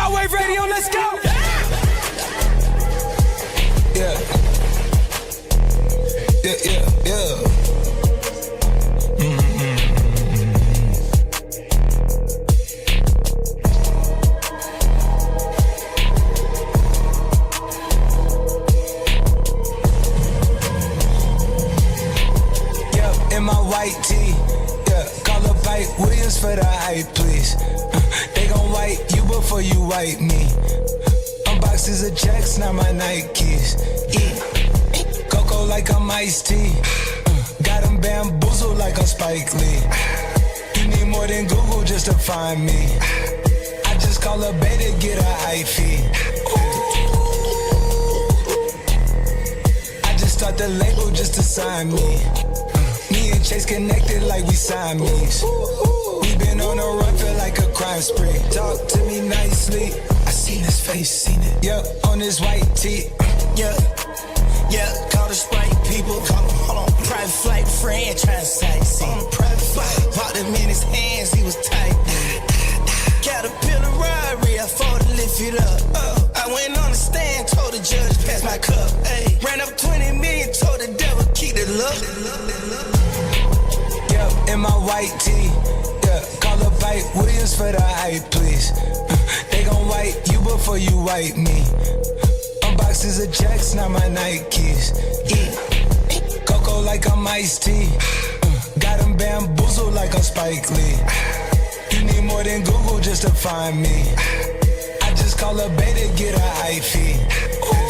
Shockwave Radio, let's go! Yeah. In my white tee, call up Ike Williams for the hype, please. They gon' wipe you before you wipe me. Unboxes of checks, not my Nikes. Coco like I'm iced tea. Got them bamboozled like I'm Spike Lee. You need more than Google just to find me. I just call a beta, get a hyphy. I just start the label just to sign me. Me and Chase connected like we Siamese. We been on a run, feel like a crime spree. Talk to me nicely. I seen his face, seen it. Yeah, on his white tee. Yeah, call the Sprite people. Hold on, private flight friend trying to sightsee. Private flight, popped him in his hands, he was tight. Caterpillar robbery, I fought to lift it up. I went on the stand, told the judge pass my cup. Ay, ran up 20 million, told the devil keep the luck. In my white tee, call up Ike Williams for the hype, please. They gon' wipe you before you wipe me. Unboxes of checks, not my Nikes. Coco like I'm iced tea. Got them bamboozled like I'm Spike Lee. You need more than Google just to find me. I just call a beta, get a hyphy.